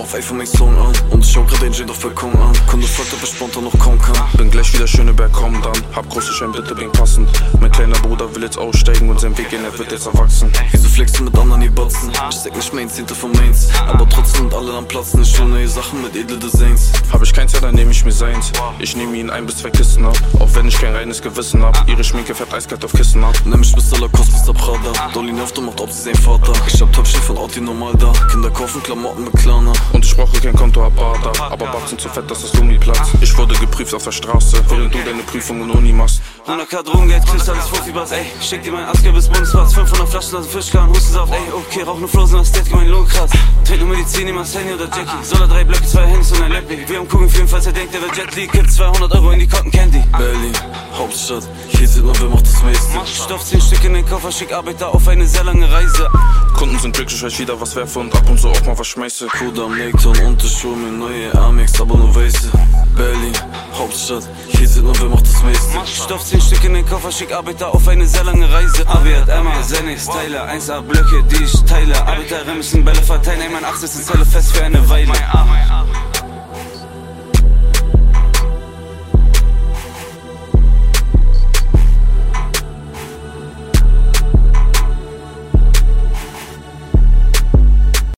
auf iPhone mein Song an. Und ich schau grad den Gin auf Balkon an. Kunde fragt, ob ich spontan noch kommen kann. Bin gleich wieder Schöneberg, komm dann. Hab große Schein, bitte bin passend. Mein kleiner Bruder will jetzt aussteigen und sein Weg gehen, er wird jetzt erwachsen. Wieso flexen mit anderen, die botzen? Ich sag nicht Main, Zehnte von Mains. Aber trotzdem sind alle am Platzen. Ich will neue Sachen mit edle Designs. Hab ich keins, ja, dann nehm ich mir seins. Ich nehm ihn 1 bis 2 Kisten ab, auch wenn ich kein reines Gewissen hab. Ihre Schminke fährt eiskalt auf Kissen ab. Nimm mich bis Lacoste, bis der Prada. Dolly nervt und macht, ob sie sein Vater. Ich hab Top-Shit von Orti normal da. Kinder kaufen Klamotten mit Klarna. Und ich brauche kein Konto, hab Bader. Aber Batzen zu fett, dass das Lumi platzt. Ich wurde geprüft auf der Straße, während du deine Prüfung in Uni machst. 100k Drogengeld, kriegst alles Profi-Bass, ey. Schick dir mein Asker bis Bundespass. 500 Flaschen aus dem Fischkran, Hustensaft, ey. Okay, rauch nur Flosen, das Dead, mein Lohn krass. Trink nur Medizin, niemals Henny oder Jackie. Soll er 3 Blöcke, 2 Handys und ein Lappy. Wir haben Kugeln für ihn, falls er denkt, er wird Jet Li. Kippt 200 Euro in die Cotton Candy. Berlin, Hauptstadt, hier sieht man, wer macht das meiste. Stoff 10 Stück in den Koffer, schick Arbeiter auf eine sehr lange Reise. Kunden sind glücklich, weil ich wieder was werfe und ab und zu auch mal was schmeiße. Koda am Nekton und ich hol mir neue Amex, aber nur weiße. Berlin, Hauptstadt, hier sieht man, wer macht das meiste. Stoff 10 Stück in den Koffer, schick Arbeiter auf eine sehr lange Reise. Aviat, Emma, Zenix, Tyler, 1A Blöcke, die ich teile. Arbeiter müssen Bälle verteilen, ey, mein 8 ist in Zelle fest für eine Weile.